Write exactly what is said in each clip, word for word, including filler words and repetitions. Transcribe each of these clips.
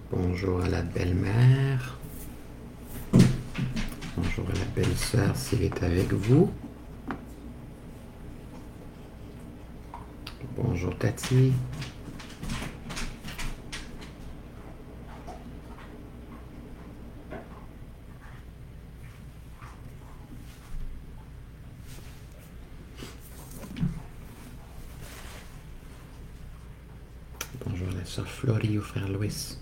Bonjour à la belle-mère. Bonjour à la belle-sœur s'il est avec vous. Bonjour Tati. Bonjour la sœur Florie ou frère Louis.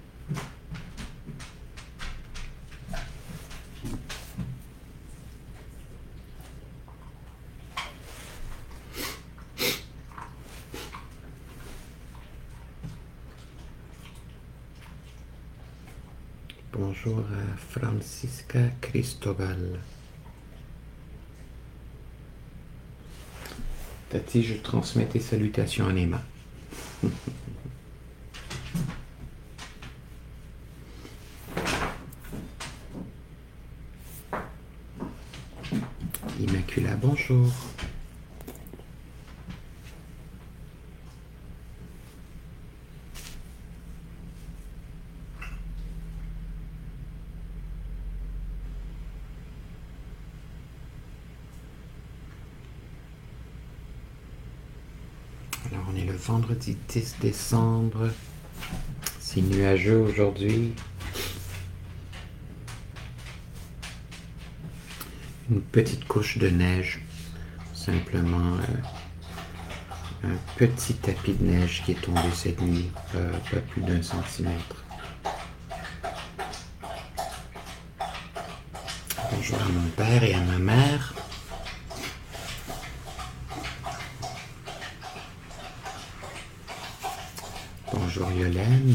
Bonjour à Francisca Cristobal. Tati, je transmets tes salutations à Néma. Immacula, bonjour. Alors, on est le vendredi dix décembre. C'est nuageux aujourd'hui. Une petite couche de neige. Simplement euh, un petit tapis de neige qui est tombé cette nuit. Euh, pas plus d'un centimètre. Bonjour à mon père et à ma mère. Bonjour Yolène.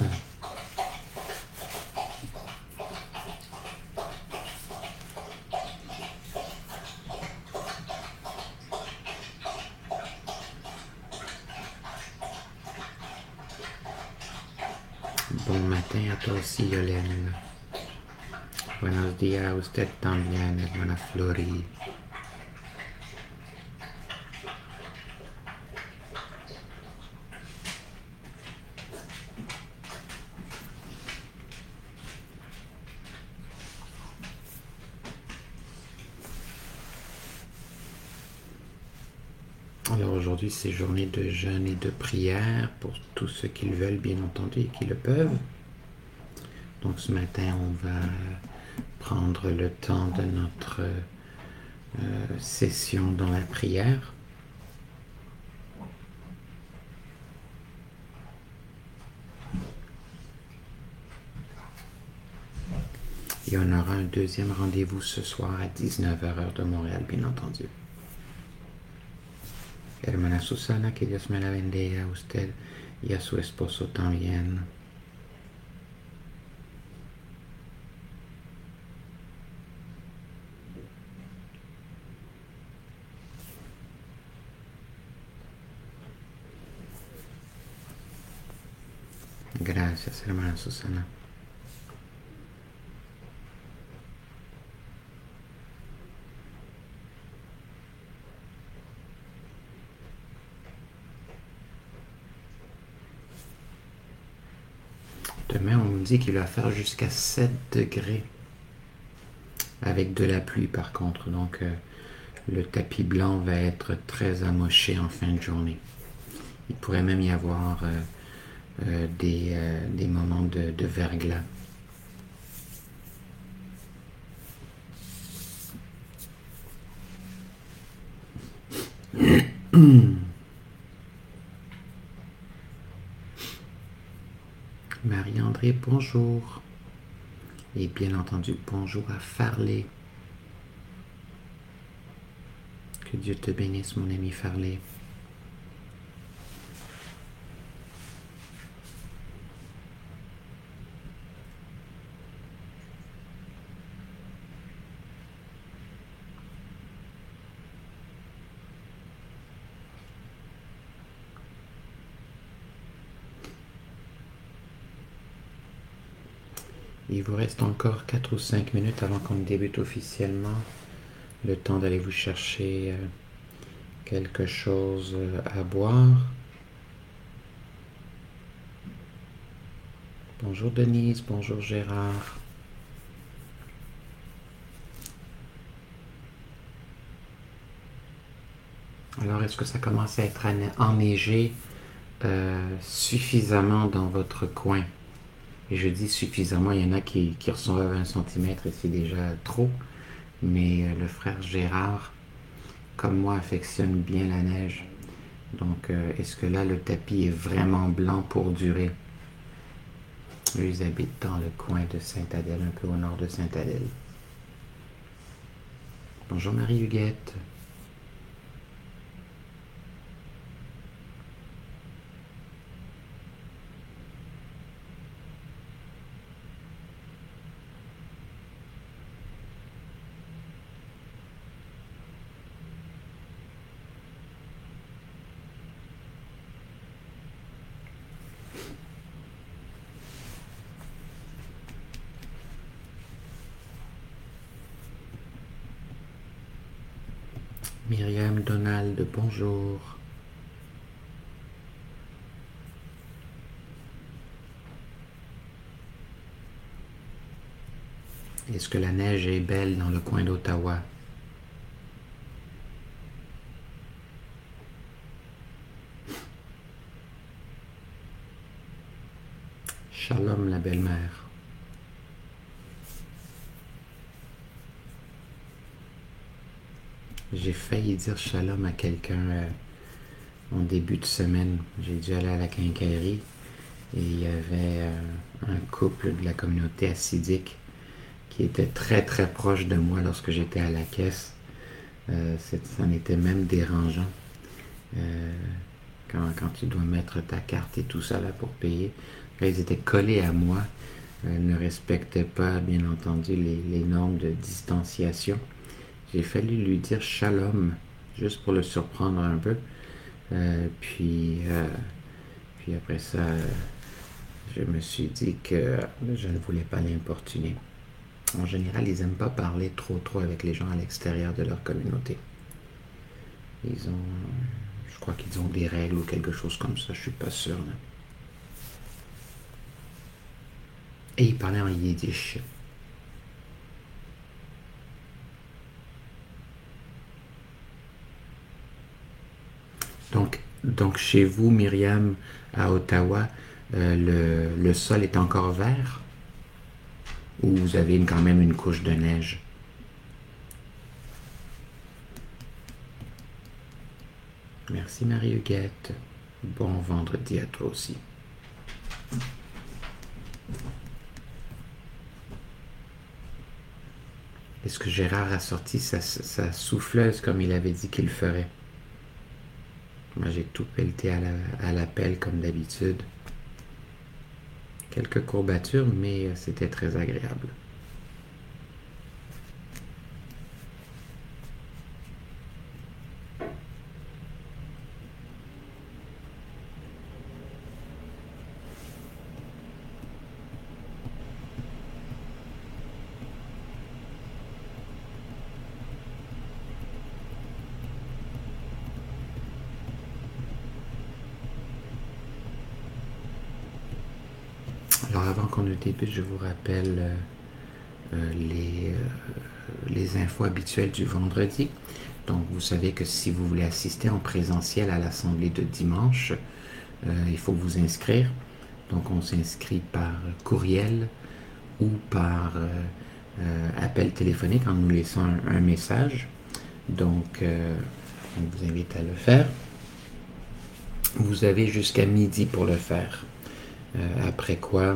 Bon matin à toi aussi Yolène. Buenos días a usted también, hermana Flori. Alors aujourd'hui, c'est journée de jeûne et de prière pour tous ceux qui le veulent, bien entendu, et qui le peuvent. Donc ce matin, on va prendre le temps de notre euh, session dans la prière. Et on aura un deuxième rendez-vous ce soir à dix-neuf heures heure de Montréal, bien entendu. Hermana Susana, que Dios me la bendiga a usted y a su esposo también. Gracias, hermana Susana. Demain, on nous dit qu'il va faire jusqu'à sept degrés. Avec de la pluie, par contre. Donc, euh, le tapis blanc va être très amoché en fin de journée. Il pourrait même y avoir euh, euh, des, euh, des moments de, de verglas. Marie-André, bonjour. Et bien entendu, bonjour à Farley. Que Dieu te bénisse, mon ami Farley. Il vous reste encore quatre ou cinq minutes avant qu'on débute officiellement. Le temps d'aller vous chercher euh, quelque chose à boire. Bonjour Denise, bonjour Gérard. Alors, est-ce que ça commence à être enneigé euh, suffisamment dans votre coin? Et je dis suffisamment, il y en a qui, qui reçoivent un centimètre et c'est déjà trop. Mais euh, le frère Gérard, comme moi, affectionne bien la neige. Donc, euh, est-ce que là, le tapis est vraiment blanc pour durer? Eux, ils habitent dans le coin de Sainte-Adèle, un peu au nord de Sainte-Adèle. Bonjour Marie-Huguette. Myriam Donald, bonjour. Est-ce que la neige est belle dans le coin d'Ottawa? Shalom la belle-mère. J'ai failli dire shalom à quelqu'un euh, en début de semaine. J'ai dû aller à la quincaillerie et il y avait euh, un couple de la communauté hassidique qui était très très proche de moi lorsque j'étais à la caisse. Euh, ça en était même dérangeant. Euh, quand, quand tu dois mettre ta carte et tout ça là pour payer. Là, ils étaient collés à moi, euh, ne respectaient pas bien entendu les, les normes de distanciation. J'ai fallu lui dire shalom, juste pour le surprendre un peu. Euh, puis, euh, puis après ça, euh, je me suis dit que je ne voulais pas l'importuner. En général, ils n'aiment pas parler trop trop avec les gens à l'extérieur de leur communauté. Ils ont, je crois qu'ils ont des règles ou quelque chose comme ça, je suis pas sûr. Là. Et ils parlaient en yiddish. Donc, donc chez vous, Myriam, à Ottawa, euh, le, le sol est encore vert? Ou vous avez une, quand même une couche de neige? Merci Marie-Huguette. Bon vendredi à toi aussi. Est-ce que Gérard a sorti sa, sa souffleuse comme il avait dit qu'il ferait? Moi, j'ai tout pelleté à la, à la pelle comme d'habitude. Quelques courbatures, mais c'était très agréable. Alors avant qu'on ne débute, je vous rappelle euh, euh, les, euh, les infos habituelles du vendredi. Donc vous savez que si vous voulez assister en présentiel à l'assemblée de dimanche, euh, il faut vous inscrire. Donc on s'inscrit par courriel ou par euh, euh, appel téléphonique en nous laissant un, un message. Donc euh, on vous invite à le faire. Vous avez jusqu'à midi pour le faire. Euh, après quoi,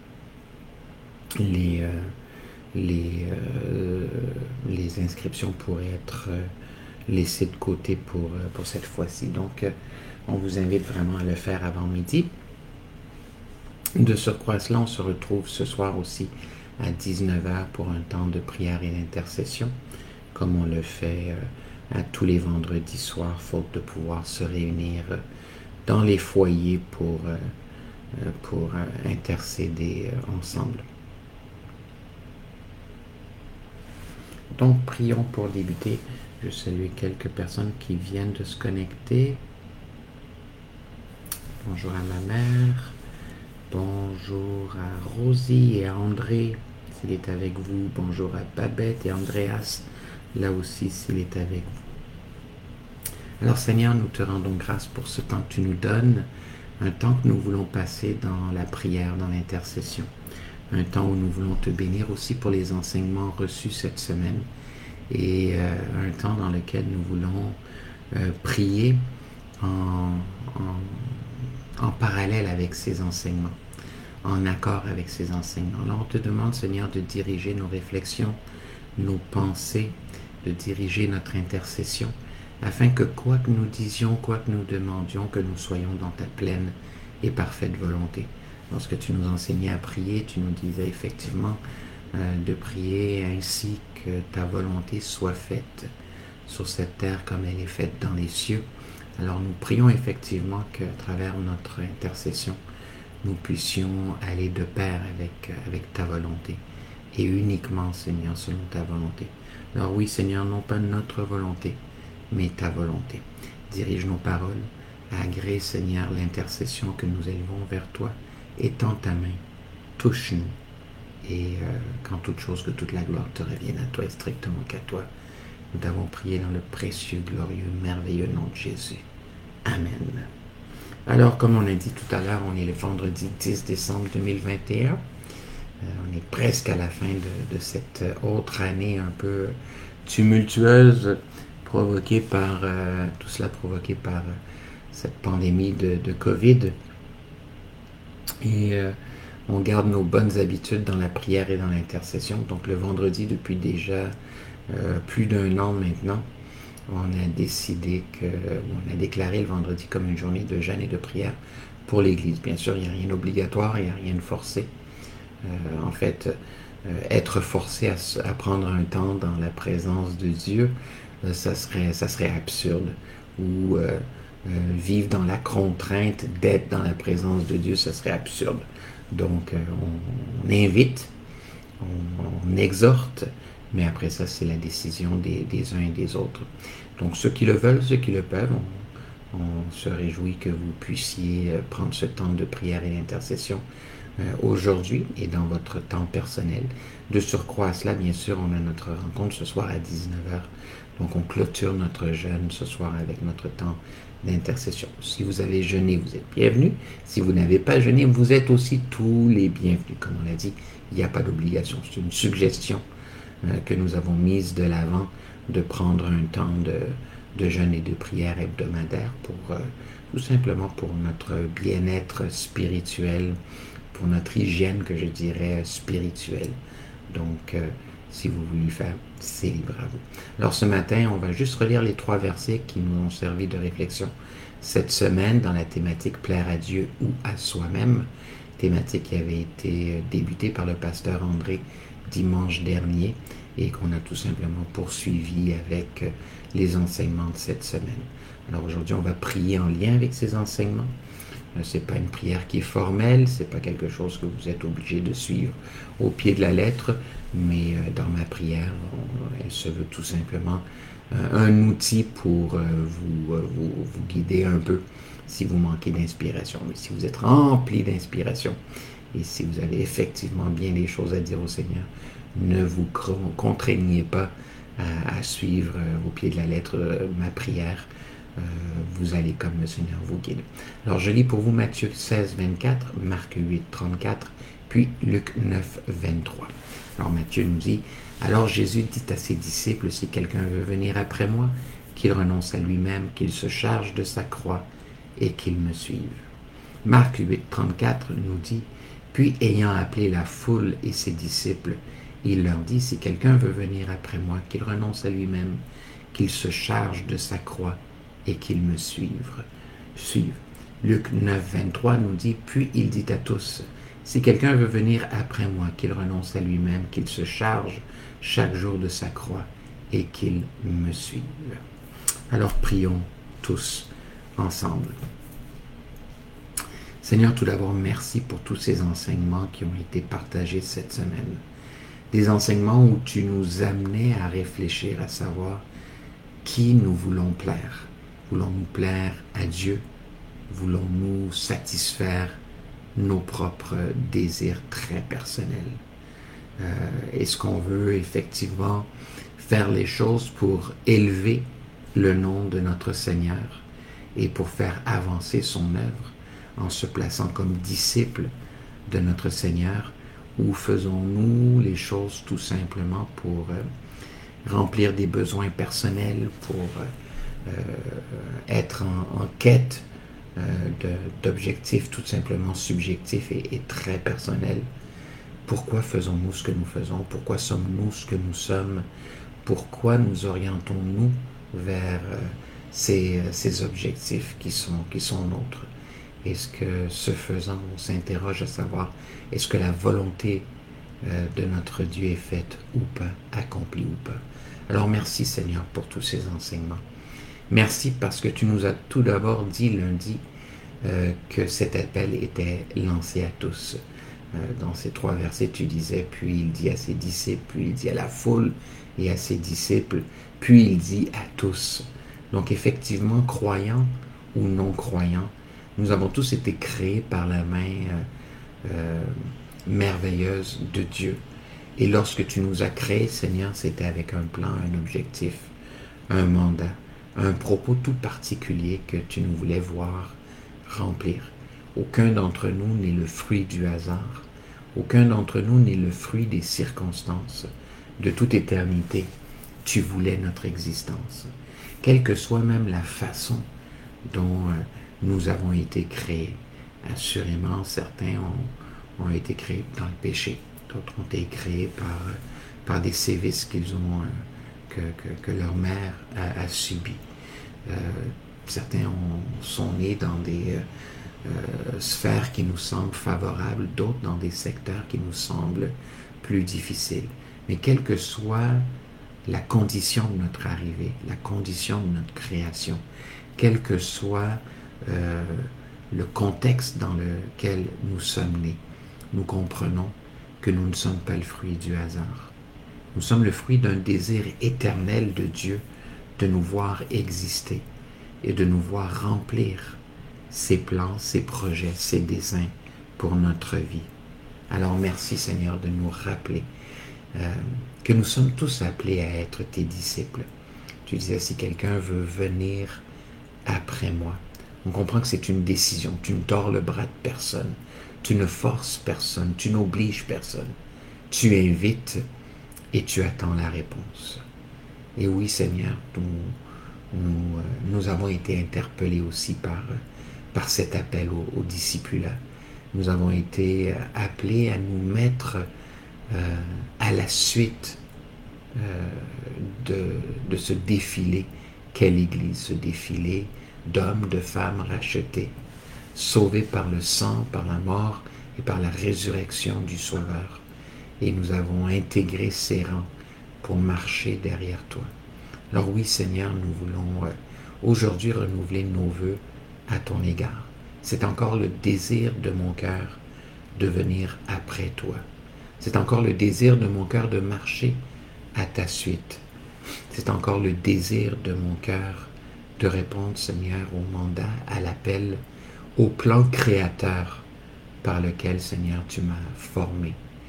les, euh, les, euh, les inscriptions pourraient être euh, laissées de côté pour, euh, pour cette fois-ci. Donc, euh, on vous invite vraiment à le faire avant midi. De surcroît cela, on se retrouve ce soir aussi à dix-neuf heures pour un temps de prière et d'intercession, comme on le fait euh, à tous les vendredis soirs, faute de pouvoir se réunir euh, dans les foyers pour... Euh, pour euh, intercéder euh, ensemble. Donc, prions pour débuter. Je salue quelques personnes qui viennent de se connecter. Bonjour à ma mère, Bonjour à Rosie et à André, s'il est avec vous. Bonjour à Babette et Andreas, là aussi s'il est avec vous. Alors Seigneur, nous te rendons grâce pour ce temps que tu nous donnes, un temps que nous voulons passer dans la prière, dans l'intercession. Un temps où nous voulons te bénir aussi pour les enseignements reçus cette semaine. Et euh, un temps dans lequel nous voulons euh, prier en, en, en parallèle avec ces enseignements, en accord avec ces enseignements. Alors on te demande, Seigneur, de diriger nos réflexions, nos pensées, de diriger notre intercession, afin que quoi que nous disions, quoi que nous demandions, que nous soyons dans ta pleine et parfaite volonté. Lorsque tu nous enseignais à prier, tu nous disais effectivement euh, de prier ainsi que ta volonté soit faite sur cette terre comme elle est faite dans les cieux. Alors nous prions effectivement qu'à travers notre intercession, nous puissions aller de pair avec, avec ta volonté, et uniquement, Seigneur, selon ta volonté. Alors oui, Seigneur, non pas notre volonté, mais ta volonté. Dirige nos paroles, agrée, Seigneur, l'intercession que nous élevons vers toi, étends ta main, touche-nous, et euh, qu'en toute chose, que toute la gloire te revienne à toi et strictement qu'à toi. Nous t'avons prié dans le précieux, glorieux, merveilleux nom de Jésus. Amen. Alors, comme on a dit tout à l'heure, on est le vendredi dix décembre deux mille vingt et un. Euh, on est presque à la fin de, de cette autre année un peu tumultueuse, provoquée par, euh, tout cela provoqué par euh, cette pandémie de, de COVID. Et euh, on garde nos bonnes habitudes dans la prière et dans l'intercession. Donc le vendredi, depuis déjà euh, plus d'un an maintenant, on a décidé que, on a déclaré le vendredi comme une journée de jeûne et de prière pour l'Église. Bien sûr, il n'y a rien d'obligatoire, il n'y a rien de forcé. Euh, en fait, euh, être forcé à, à prendre un temps dans la présence de Dieu, euh, ça serait, ça serait absurde. Ou euh, euh, vivre dans la contrainte d'être dans la présence de Dieu, ça serait absurde. Donc, euh, on, on invite, on, on exhorte, mais après ça, c'est la décision des, des uns et des autres. Donc, ceux qui le veulent, ceux qui le peuvent, on, on se réjouit que vous puissiez prendre ce temps de prière et d'intercession euh, aujourd'hui et dans votre temps personnel. De surcroît à cela, bien sûr, on a notre rencontre ce soir à dix-neuf heures. Donc, on clôture notre jeûne ce soir avec notre temps d'intercession. Si vous avez jeûné, vous êtes bienvenus. Si vous n'avez pas jeûné, vous êtes aussi tous les bienvenus. Comme on l'a dit, il n'y a pas d'obligation. C'est une suggestion que nous avons mise de l'avant de prendre un temps de, de jeûne et de prière hebdomadaire pour euh, tout simplement pour notre bien-être spirituel, pour notre hygiène, que je dirais, spirituelle. Donc, euh, si vous voulez le faire, c'est libre à vous. Alors, ce matin, on va juste relire les trois versets qui nous ont servi de réflexion cette semaine dans la thématique « Plaire à Dieu ou à soi-même », thématique qui avait été débutée par le pasteur André dimanche dernier et qu'on a tout simplement poursuivi avec les enseignements de cette semaine. Alors aujourd'hui, on va prier en lien avec ces enseignements. Ce n'est pas une prière qui est formelle, ce n'est pas quelque chose que vous êtes obligé de suivre au pied de la lettre, mais dans ma prière, elle se veut tout simplement un outil pour vous, vous, vous guider un peu si vous manquez d'inspiration. Mais si vous êtes rempli d'inspiration et si vous avez effectivement bien des choses à dire au Seigneur, ne vous contraignez pas à, à suivre au pied de la lettre ma prière. Euh, vous allez comme le Seigneur vous guide. Alors je lis pour vous Matthieu seize, vingt-quatre, Marc huit, trente-quatre, puis Luc neuf, vingt-trois. Alors Matthieu nous dit, alors Jésus dit à ses disciples, si quelqu'un veut venir après moi, qu'il renonce à lui-même, qu'il se charge de sa croix et qu'il me suive. Marc huit, trente-quatre nous dit, puis ayant appelé la foule et ses disciples, il leur dit, si quelqu'un veut venir après moi, qu'il renonce à lui-même, qu'il se charge de sa croix et qu'il me suive. suive. Luc neuf, vingt-trois nous dit, puis il dit à tous, si quelqu'un veut venir après moi, qu'il renonce à lui-même, qu'il se charge chaque jour de sa croix et qu'il me suive. Alors prions tous ensemble. Seigneur, tout d'abord, merci pour tous ces enseignements qui ont été partagés cette semaine. Des enseignements où tu nous amenais à réfléchir, à savoir qui nous voulons plaire. Voulons-nous plaire à Dieu? Voulons-nous satisfaire nos propres désirs très personnels. Euh, est-ce qu'on veut effectivement faire les choses pour élever le nom de notre Seigneur et pour faire avancer son œuvre en se plaçant comme disciple de notre Seigneur, ou faisons-nous les choses tout simplement pour euh, remplir des besoins personnels, pour euh, être en, en quête euh, d'objectifs tout simplement subjectifs et, et très personnels? Pourquoi faisons-nous ce que nous faisons? Pourquoi sommes-nous ce que nous sommes? Pourquoi nous orientons-nous vers euh, ces, ces objectifs qui sont, qui sont nôtres? Est-ce que, ce faisant, on s'interroge à savoir, est-ce que la volonté euh, de notre Dieu est faite ou pas, accomplie ou pas? Alors merci Seigneur pour tous ces enseignements. Merci parce que tu nous as tout d'abord dit lundi euh, que cet appel était lancé à tous. Euh, dans ces trois versets, tu disais, puis il dit à ses disciples, puis il dit à la foule et à ses disciples, puis il dit à tous. Donc effectivement, croyants ou non croyants, nous avons tous été créés par la main euh, euh, merveilleuse de Dieu. Et lorsque tu nous as créés, Seigneur, c'était avec un plan, un objectif, un mandat, un propos tout particulier que tu nous voulais voir remplir. Aucun d'entre nous n'est le fruit du hasard. Aucun d'entre nous n'est le fruit des circonstances. De toute éternité, tu voulais notre existence. Quelle que soit même la façon dont euh, nous avons été créés. Assurément, certains ont, ont été créés dans le péché. D'autres ont été créés par, par des sévices qu'ils ont, euh, que, que, que leur mère a, a subis. Euh, certains ont, sont nés dans des euh, euh, sphères qui nous semblent favorables, d'autres dans des secteurs qui nous semblent plus difficiles. Mais quelle que soit la condition de notre arrivée, la condition de notre création, quel que soit euh, le contexte dans lequel nous sommes nés, nous comprenons que nous ne sommes pas le fruit du hasard. Nous sommes le fruit d'un désir éternel de Dieu de nous voir exister et de nous voir remplir ses plans, ses projets, ses desseins pour notre vie. Alors merci Seigneur de nous rappeler euh, que nous sommes tous appelés à être tes disciples. Tu disais, si quelqu'un veut venir après moi, on comprend que c'est une décision. Tu ne tords le bras de personne. Tu ne forces personne. Tu n'obliges personne. Tu invites et tu attends la réponse. Et oui, Seigneur, nous, nous, nous avons été interpellés aussi par, par cet appel au, au discipulat. Nous avons été appelés à nous mettre euh, à la suite euh, de, de ce défilé qu'est l'Église, ce défilé d'hommes, de femmes rachetés, sauvés par le sang, par la mort et par la résurrection du Sauveur. Et nous avons intégré ces rangs pour marcher derrière toi. Alors oui, Seigneur, nous voulons euh, aujourd'hui renouveler nos vœux à ton égard. C'est encore le désir de mon cœur de venir après toi. C'est encore le désir de mon cœur de marcher à ta suite. C'est encore le désir de mon cœur de répondre, Seigneur, au mandat, à l'appel, au plan créateur par lequel, Seigneur, tu m'as formé.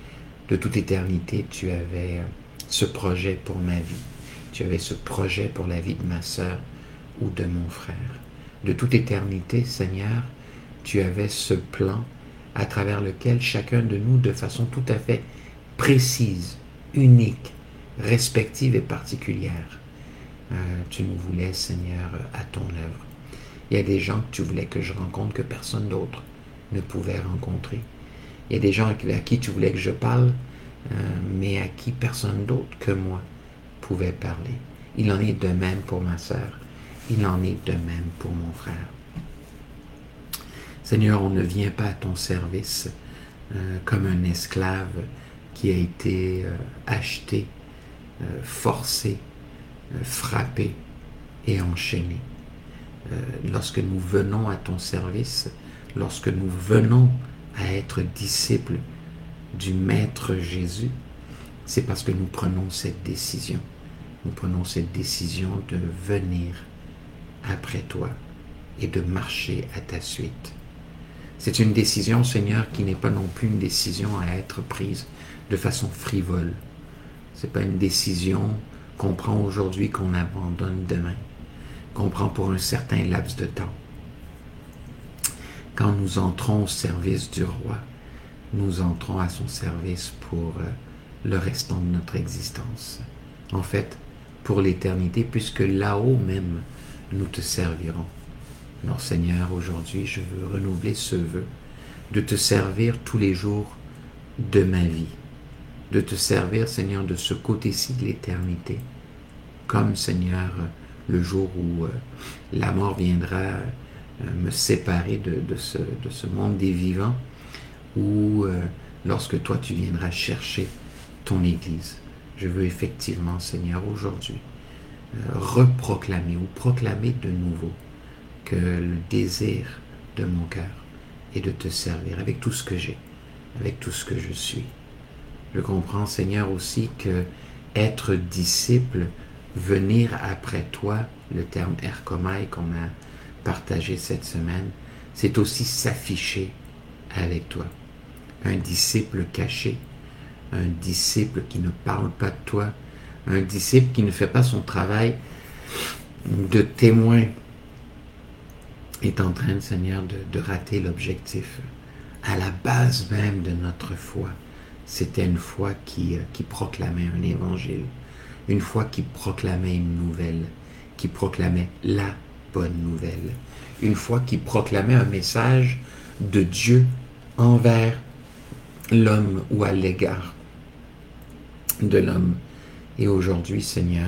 De toute éternité, tu avais ce projet pour ma vie. Tu avais ce projet pour la vie de ma sœur ou de mon frère. De toute éternité, Seigneur, tu avais ce plan à travers lequel chacun de nous, de façon tout à fait précise, unique, respective et particulière, euh, tu nous voulais, Seigneur, à ton œuvre. Il y a des gens que tu voulais que je rencontre que personne d'autre ne pouvait rencontrer. Il y a des gens à qui tu voulais que je parle, euh, mais à qui personne d'autre que moi pouvait parler. Il en est de même pour ma sœur. Il en est de même pour mon frère. Seigneur, on ne vient pas à ton service euh, comme un esclave qui a été euh, acheté, euh, forcé, euh, frappé et enchaîné. Euh, lorsque nous venons à ton service, lorsque nous venons à être disciples du Maître Jésus, c'est parce que nous prenons cette décision. Nous prenons cette décision de venir après toi et de marcher à ta suite. C'est une décision, Seigneur, qui n'est pas non plus une décision à être prise de façon frivole. Ce n'est pas une décision qu'on prend aujourd'hui, qu'on abandonne demain, qu'on prend pour un certain laps de temps. Quand nous entrons au service du roi, nous entrons à son service pour le restant de notre existence. En fait, pour l'éternité, puisque là-haut même, nous te servirons. Alors Seigneur, aujourd'hui, je veux renouveler ce vœu de te servir tous les jours de ma vie, de te servir, Seigneur, de ce côté-ci de l'éternité, comme, Seigneur, le jour où euh, la mort viendra euh, me séparer de, de, ce, de ce monde des vivants, ou euh, lorsque toi tu viendras chercher ton Église. Je veux effectivement, Seigneur, aujourd'hui, euh, reproclamer ou proclamer de nouveau que le désir de mon cœur est de te servir avec tout ce que j'ai, avec tout ce que je suis. Je comprends, Seigneur, aussi que être disciple, venir après toi, le terme erkomai qu'on a partagé cette semaine, c'est aussi s'afficher avec toi. Un disciple caché, un disciple qui ne parle pas de toi, un disciple qui ne fait pas son travail de témoin, est en train, Seigneur, de, de rater l'objectif. À la base même de notre foi, c'était une foi qui, qui proclamait un évangile, une foi qui proclamait une nouvelle, qui proclamait la bonne nouvelle, une foi qui proclamait un message de Dieu envers l'homme ou à l'égard de l'homme. Et aujourd'hui, Seigneur,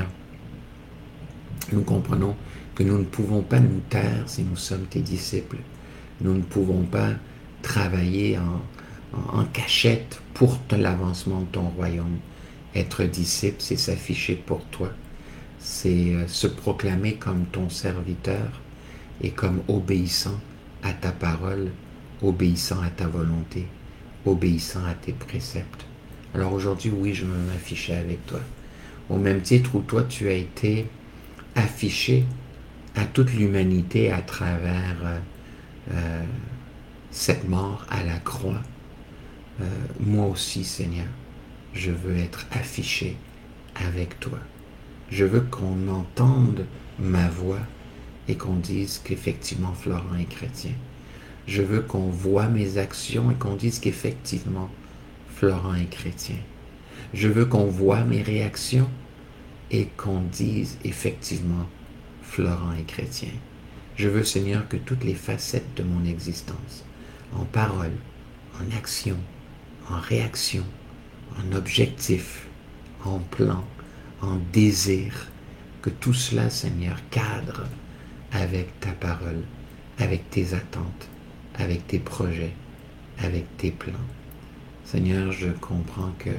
nous comprenons que nous ne pouvons pas nous taire si nous sommes tes disciples. Nous ne pouvons pas travailler en, en, en cachette pour l'avancement de ton royaume. Être disciple, c'est s'afficher pour toi. C'est euh, se proclamer comme ton serviteur et comme obéissant à ta parole, obéissant à ta volonté, obéissant à tes préceptes. Alors aujourd'hui, oui, je veux m'afficher avec toi. Au même titre où toi, tu as été affiché à toute l'humanité à travers euh, euh, cette mort à la croix. Euh, moi aussi, Seigneur, je veux être affiché avec toi. Je veux qu'on entende ma voix et qu'on dise qu'effectivement Florent est chrétien. Je veux qu'on voit mes actions et qu'on dise qu'effectivement Florent est chrétien. Je veux qu'on voit mes réactions et qu'on dise effectivement Florent est chrétien. Je veux, Seigneur, que toutes les facettes de mon existence, en parole, en action, en réaction, en objectif, en plan, en désir, que tout cela, Seigneur, cadre avec ta parole, avec tes attentes, avec tes projets, avec tes plans. Seigneur, je comprends que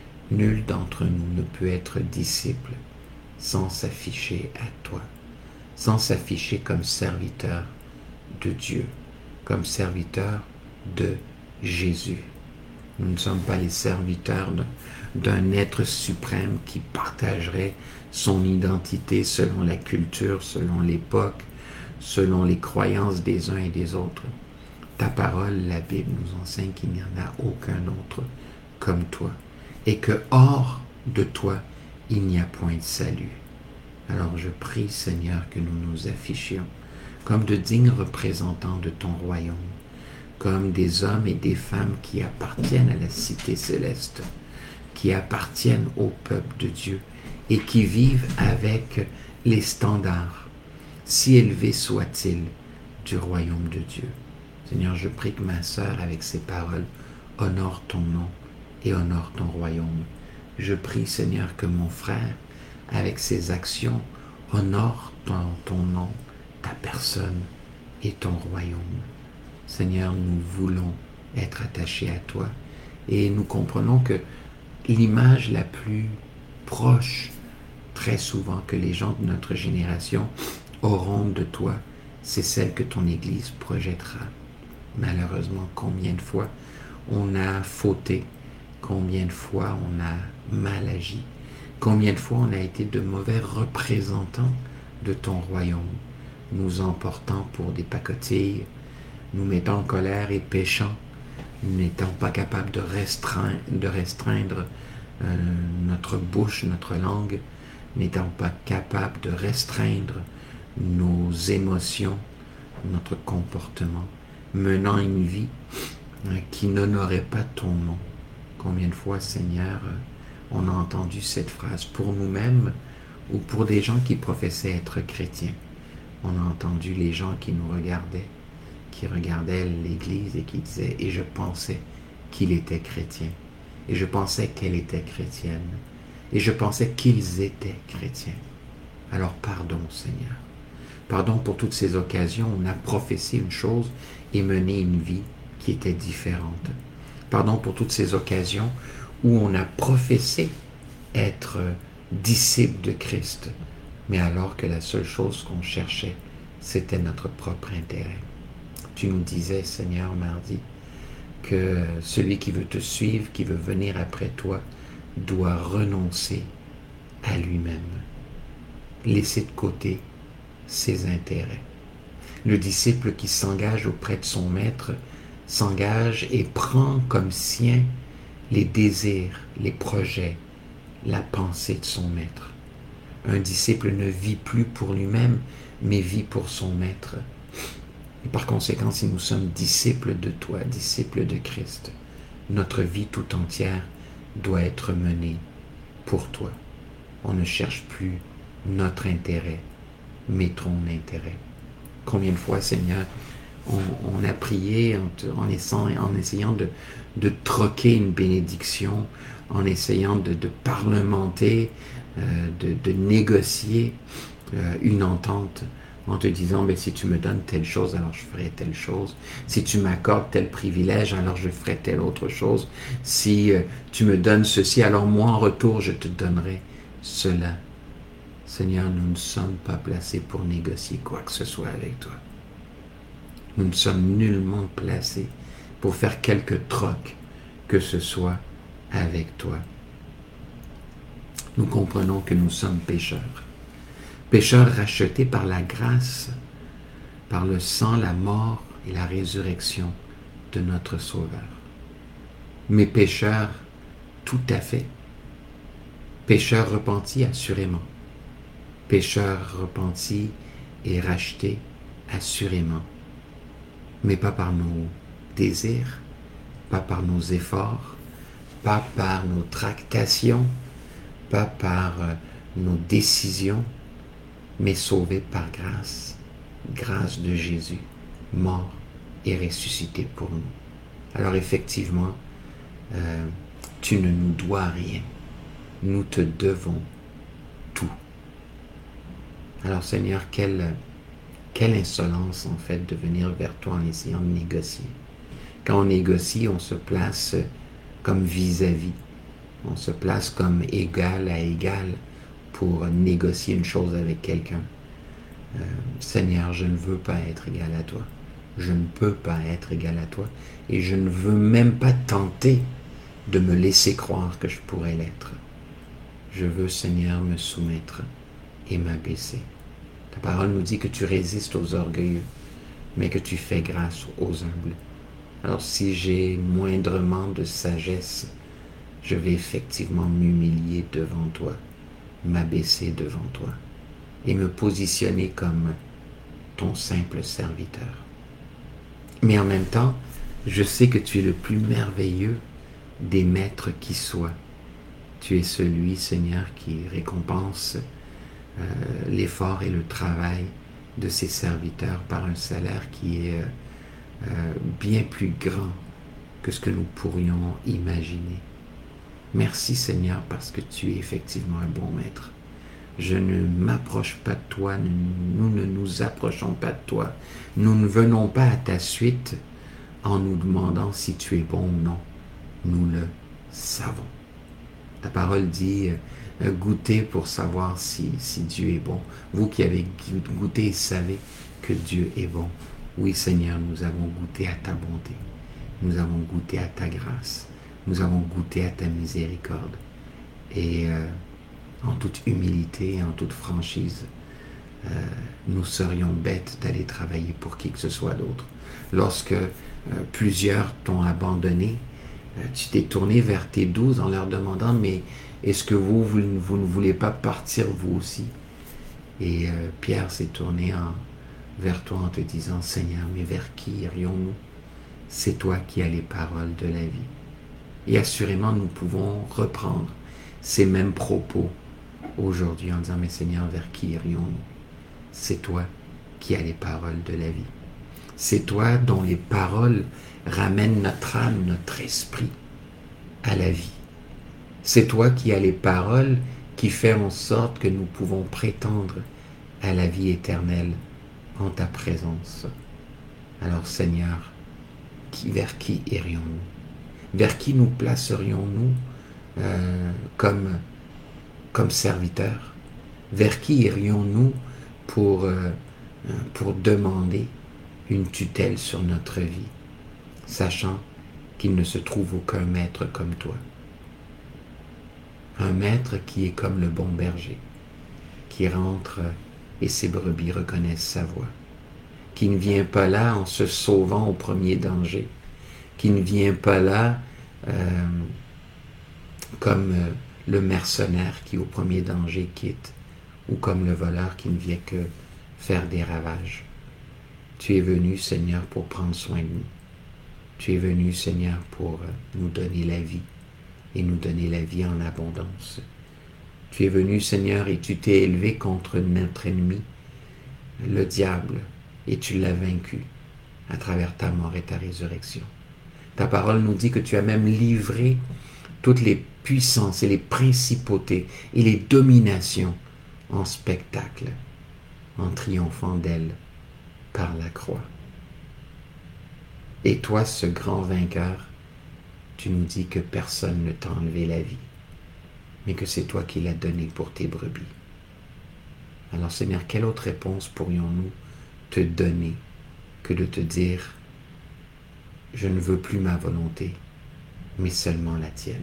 nul d'entre nous ne peut être disciple sans s'afficher à toi, sans s'afficher comme serviteur de Dieu, comme serviteur de Jésus. Nous ne sommes pas les serviteurs d'un être suprême qui partagerait son identité selon la culture, selon l'époque, selon les croyances des uns et des autres. Ta parole, la Bible, nous enseigne qu'il n'y en a aucun autre comme toi, et que hors de toi, il n'y a point de salut. Alors je prie, Seigneur, que nous nous affichions comme de dignes représentants de ton royaume, comme des hommes et des femmes qui appartiennent à la cité céleste, qui appartiennent au peuple de Dieu et qui vivent avec les standards, si élevés soient-ils, du royaume de Dieu. Seigneur, je prie que ma sœur, avec ses paroles, honore ton nom et honore ton royaume. Je prie, Seigneur, que mon frère, avec ses actions, honore ton, ton nom, ta personne et ton royaume. Seigneur, nous voulons être attachés à toi et nous comprenons que l'image la plus proche, très souvent, que les gens de notre génération auront de toi, c'est celle que ton Église projettera. Malheureusement, combien de fois on a fauté, combien de fois on a mal agi, combien de fois on a été de mauvais représentants de ton royaume, nous emportant pour des pacotilles, nous mettant en colère et péchant, n'étant pas capables de restreindre, de restreindre euh, notre bouche, notre langue, n'étant pas capables de restreindre nos émotions, notre comportement, menant une vie euh, qui n'honorait pas ton nom. Combien de fois, Seigneur, euh, on a entendu cette phrase pour nous-mêmes ou pour des gens qui professaient être chrétiens. On a entendu les gens qui nous regardaient, qui regardaient l'Église et qui disaient « et je pensais qu'il était chrétien, et je pensais qu'elle était chrétienne, et je pensais qu'ils étaient chrétiens. » Alors pardon, Seigneur. Pardon pour toutes ces occasions où on a professé une chose et mené une vie qui était différente. Pardon pour toutes ces occasions où on a professé être disciple de Christ, mais alors que la seule chose qu'on cherchait, c'était notre propre intérêt. Tu nous disais, Seigneur, mardi, que celui qui veut te suivre, qui veut venir après toi, doit renoncer à lui-même, laisser de côté ses intérêts. Le disciple qui s'engage auprès de son maître s'engage et prend comme sien les désirs, les projets, la pensée de son maître. Un disciple ne vit plus pour lui-même, mais vit pour son maître. Et par conséquent, si nous sommes disciples de toi, disciples de Christ, notre vie tout entière doit être menée pour toi. On ne cherche plus notre intérêt, mais ton intérêt. Combien de fois, Seigneur, on, on a prié en, te, en, essayant, en essayant de, de troquer une bénédiction, en essayant de, de parlementer, euh, de, de négocier euh, une entente, en te disant, ben, si tu me donnes telle chose, alors je ferai telle chose. Si tu m'accordes tel privilège, alors je ferai telle autre chose. Si euh, tu me donnes ceci, alors moi en retour, je te donnerai cela. Seigneur, nous ne sommes pas placés pour négocier quoi que ce soit avec toi. Nous ne sommes nullement placés pour faire quelque troc que ce soit avec toi. Nous comprenons que nous sommes pécheurs. Pécheurs rachetés par la grâce, par le sang, la mort et la résurrection de notre Sauveur. Mais pécheurs tout à fait. Pécheurs repentis assurément. Pécheurs repentis et rachetés assurément. Mais pas par nos désirs, pas par nos efforts, pas par nos tractations, pas par euh, nos décisions, mais sauvés par grâce, grâce de Jésus, mort et ressuscité pour nous. Alors effectivement, euh, tu ne nous dois rien, nous te devons tout. Alors Seigneur, quelle, quelle insolence en fait de venir vers toi en essayant de négocier. Quand on négocie, on se place comme vis-à-vis, on se place comme égal à égal pour négocier une chose avec quelqu'un. Euh, Seigneur, je ne veux pas être égal à toi. Je ne peux pas être égal à toi. Et je ne veux même pas tenter de me laisser croire que je pourrais l'être. Je veux, Seigneur, me soumettre et m'abaisser. Ta parole nous dit que tu résistes aux orgueilleux, mais que tu fais grâce aux humbles. Alors si j'ai moindrement de sagesse, je vais effectivement m'humilier devant toi, m'abaisser devant toi et me positionner comme ton simple serviteur. Mais en même temps, je sais que tu es le plus merveilleux des maîtres qui soient. Tu es celui, Seigneur, qui récompense euh, l'effort et le travail de ses serviteurs par un salaire qui est euh, euh, bien plus grand que ce que nous pourrions imaginer. Merci, Seigneur, parce que tu es effectivement un bon maître. Je ne m'approche pas de toi, nous ne nous approchons pas de toi. Nous ne venons pas à ta suite en nous demandant si tu es bon ou non. Nous le savons. Ta parole dit euh, goûtez pour savoir si, si Dieu est bon. Vous qui avez goûté et savez que Dieu est bon. Oui, Seigneur, nous avons goûté à ta bonté. Nous avons goûté à ta grâce. Nous avons goûté à ta miséricorde. Et euh, en toute humilité et en toute franchise, euh, nous serions bêtes d'aller travailler pour qui que ce soit d'autre. Lorsque euh, plusieurs t'ont abandonné, euh, tu t'es tourné vers tes douze en leur demandant, mais est-ce que vous, vous, vous ne voulez pas partir vous aussi? Et euh, Pierre s'est tourné en, vers toi en te disant, Seigneur, mais vers qui irions-nous? C'est toi qui as les paroles de la vie. Et assurément, nous pouvons reprendre ces mêmes propos aujourd'hui en disant, mais Seigneur, vers qui irions-nous? C'est toi qui as les paroles de la vie. C'est toi dont les paroles ramènent notre âme, notre esprit à la vie. C'est toi qui as les paroles qui fait en sorte que nous pouvons prétendre à la vie éternelle en ta présence. Alors Seigneur, qui, vers qui irions-nous? Vers qui nous placerions-nous euh, comme, comme serviteurs? Vers qui irions-nous pour, euh, pour demander une tutelle sur notre vie, sachant qu'il ne se trouve aucun maître comme toi? Un maître qui est comme le bon berger, qui rentre et ses brebis reconnaissent sa voix, qui ne vient pas là en se sauvant au premier danger, qui ne vient pas là euh, comme euh, le mercenaire qui au premier danger quitte, ou comme le voleur qui ne vient que faire des ravages. Tu es venu, Seigneur, pour prendre soin de nous. Tu es venu, Seigneur, pour euh, nous donner la vie, et nous donner la vie en abondance. Tu es venu, Seigneur, et tu t'es élevé contre notre ennemi, le diable, et tu l'as vaincu à travers ta mort et ta résurrection. Ta parole nous dit que tu as même livré toutes les puissances et les principautés et les dominations en spectacle, en triomphant d'elles par la croix. Et toi, ce grand vainqueur, tu nous dis que personne ne t'a enlevé la vie, mais que c'est toi qui l'as donnée pour tes brebis. Alors Seigneur, quelle autre réponse pourrions-nous te donner que de te dire, je ne veux plus ma volonté, mais seulement la tienne?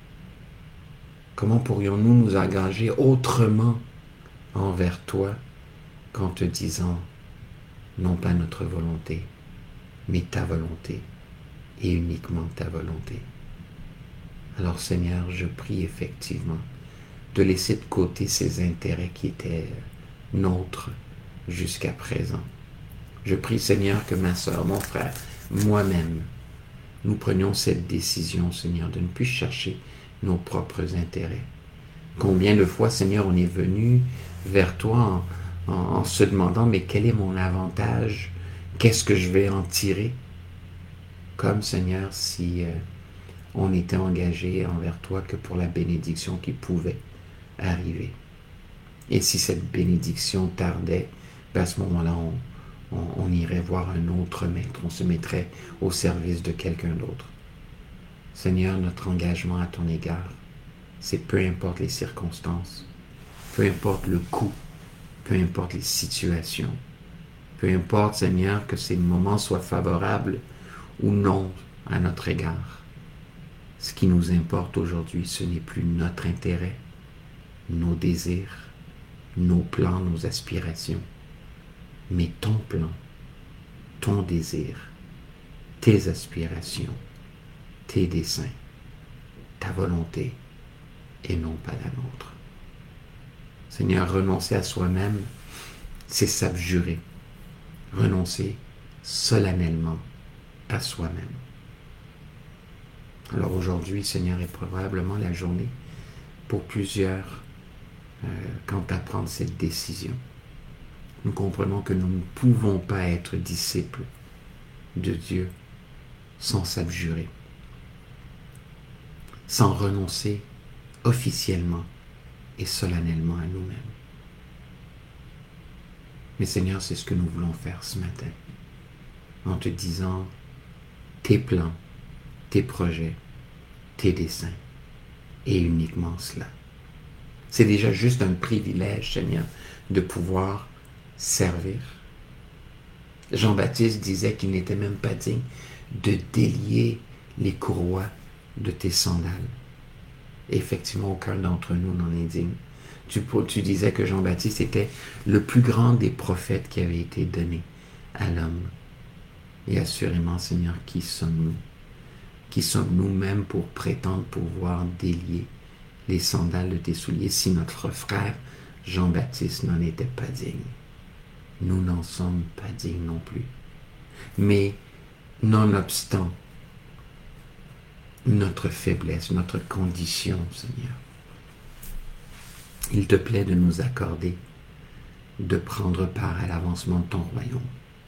Comment pourrions-nous nous engager autrement envers toi qu'en te disant, non pas notre volonté, mais ta volonté, et uniquement ta volonté? Alors Seigneur, je prie effectivement de laisser de côté ces intérêts qui étaient nôtres jusqu'à présent. Je prie Seigneur que ma sœur, mon frère, moi-même, nous prenions cette décision, Seigneur, de ne plus chercher nos propres intérêts. Combien de fois, Seigneur, on est venu vers toi en, en, en se demandant, mais quel est mon avantage? Qu'est-ce que je vais en tirer? Comme, Seigneur, si euh, on était engagé envers toi que pour la bénédiction qui pouvait arriver. Et si cette bénédiction tardait, ben à ce moment-là, on, on, on irait voir un autre maître, on se mettrait au service de quelqu'un d'autre. Seigneur, notre engagement à ton égard, c'est peu importe les circonstances, peu importe le coût, peu importe les situations, peu importe, Seigneur, que ces moments soient favorables ou non à notre égard. Ce qui nous importe aujourd'hui, ce n'est plus notre intérêt, nos désirs, nos plans, nos aspirations, mais ton plan, ton désir, tes aspirations, tes desseins, ta volonté, et non pas la nôtre. Seigneur, renoncer à soi-même, c'est s'abjurer. Renoncer solennellement à soi-même. Alors aujourd'hui, Seigneur, est probablement la journée pour plusieurs euh, quant à prendre cette décision. Nous comprenons que nous ne pouvons pas être disciples de Dieu sans s'abjurer, sans renoncer officiellement et solennellement à nous-mêmes. Mais Seigneur, c'est ce que nous voulons faire ce matin, en te disant tes plans, tes projets, tes desseins, et uniquement cela. C'est déjà juste un privilège, Seigneur, de pouvoir servir. Jean-Baptiste disait qu'il n'était même pas digne de délier les courroies de tes sandales. Et effectivement, aucun d'entre nous n'en est digne. Tu, tu disais que Jean-Baptiste était le plus grand des prophètes qui avait été donné à l'homme. Et assurément, Seigneur, qui sommes-nous? Qui sommes-nous même pour prétendre pouvoir délier les sandales de tes souliers si notre frère Jean-Baptiste n'en était pas digne? Nous n'en sommes pas dignes non plus. Mais, nonobstant notre faiblesse, notre condition, Seigneur, il te plaît de nous accorder de prendre part à l'avancement de ton royaume.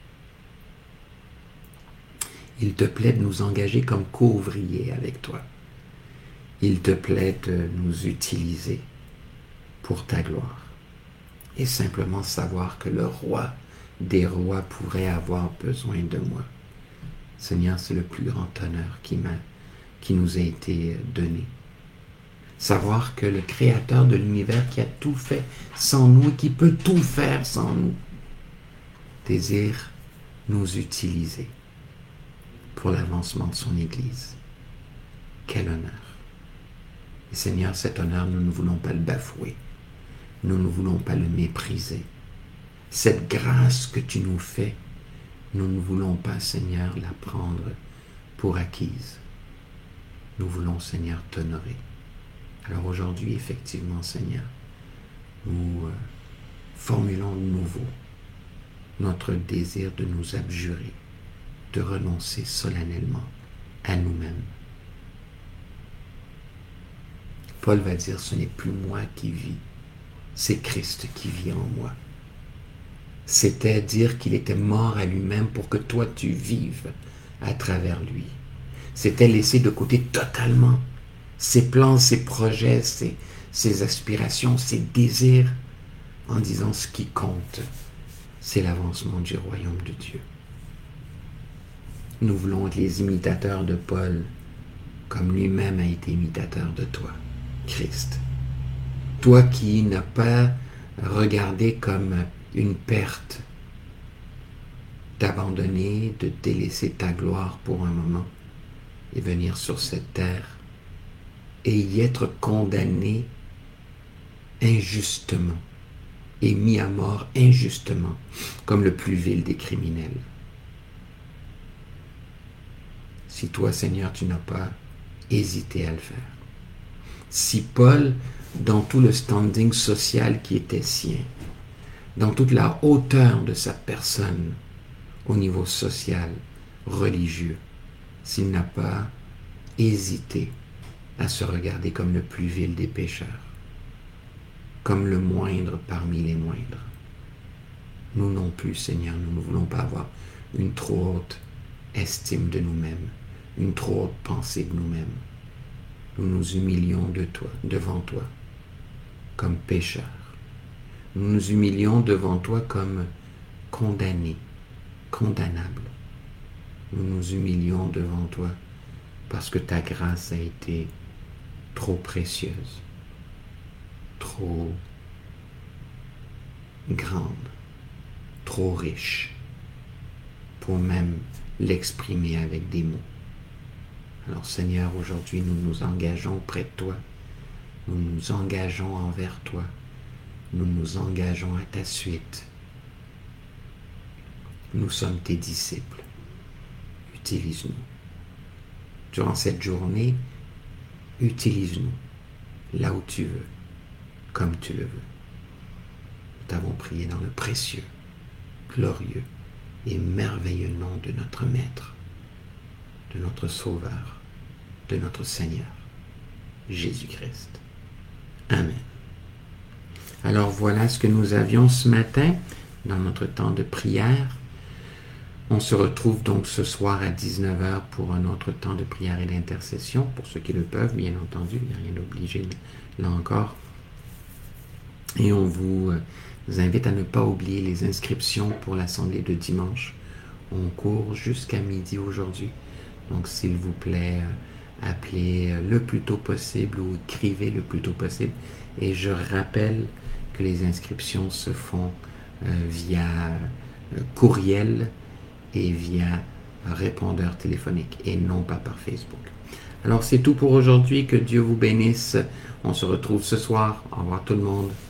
Il te plaît de nous engager comme co-ouvriers avec toi. Il te plaît de nous utiliser pour ta gloire. Et simplement savoir que le roi des rois pourrait avoir besoin de moi. Seigneur, c'est le plus grand honneur qui, m'a, qui nous a été donné. Savoir que le Créateur de l'univers qui a tout fait sans nous et qui peut tout faire sans nous, désire nous utiliser pour l'avancement de son Église. Quel honneur! Et Seigneur, cet honneur, nous ne voulons pas le bafouer. Nous ne voulons pas le mépriser. Cette grâce que tu nous fais, nous ne voulons pas, Seigneur, la prendre pour acquise. Nous voulons, Seigneur, t'honorer. Alors aujourd'hui, effectivement, Seigneur, nous euh, formulons de nouveau notre désir de nous abjurer, de renoncer solennellement à nous-mêmes. Paul va dire, ce n'est plus moi qui vis, c'est Christ qui vit en moi. C'était dire qu'il était mort à lui-même pour que toi tu vives à travers lui. C'était laisser de côté totalement ses plans, ses projets, ses, ses aspirations, ses désirs, en disant ce qui compte, c'est l'avancement du royaume de Dieu. Nous voulons être les imitateurs de Paul, comme lui-même a été imitateur de toi, Christ. Toi qui n'as pas regardé comme une perte d'abandonner, de délaisser ta gloire pour un moment et venir sur cette terre et y être condamné injustement et mis à mort injustement comme le plus vil des criminels. Si toi, Seigneur, tu n'as pas hésité à le faire. Si Paul, dans tout le standing social qui était sien, dans toute la hauteur de sa personne au niveau social, religieux, s'il n'a pas hésité à se regarder comme le plus vil des pécheurs, comme le moindre parmi les moindres. Nous non plus, Seigneur, nous ne voulons pas avoir une trop haute estime de nous-mêmes, une trop haute pensée de nous-mêmes. Nous nous humilions de toi, devant toi, comme pécheurs. Nous nous humilions devant toi comme condamnés, condamnables. Nous nous humilions devant toi parce que ta grâce a été trop précieuse, trop grande, trop riche, pour même l'exprimer avec des mots. Alors Seigneur, aujourd'hui nous nous engageons auprès de toi, nous nous engageons envers toi, nous nous engageons à ta suite. Nous sommes tes disciples. Utilise-nous. Durant cette journée, utilise-nous là où tu veux, comme tu le veux. Nous t'avons prié dans le précieux, glorieux et merveilleux nom de notre Maître, de notre Sauveur, de notre Seigneur, Jésus-Christ. Amen. Alors voilà ce que nous avions ce matin dans notre temps de prière. On se retrouve donc ce soir à dix-neuf heures pour un autre temps de prière et d'intercession, pour ceux qui le peuvent, bien entendu, il n'y a rien d'obligé là encore. Et on vous invite à ne pas oublier les inscriptions pour l'assemblée de dimanche. On court jusqu'à midi aujourd'hui. Donc s'il vous plaît, appelez le plus tôt possible ou écrivez le plus tôt possible. Et je rappelle que les inscriptions se font euh, via euh, courriel et via répondeur téléphonique et non pas par Facebook. Alors c'est tout pour aujourd'hui, que Dieu vous bénisse. On se retrouve ce soir. Au revoir tout le monde.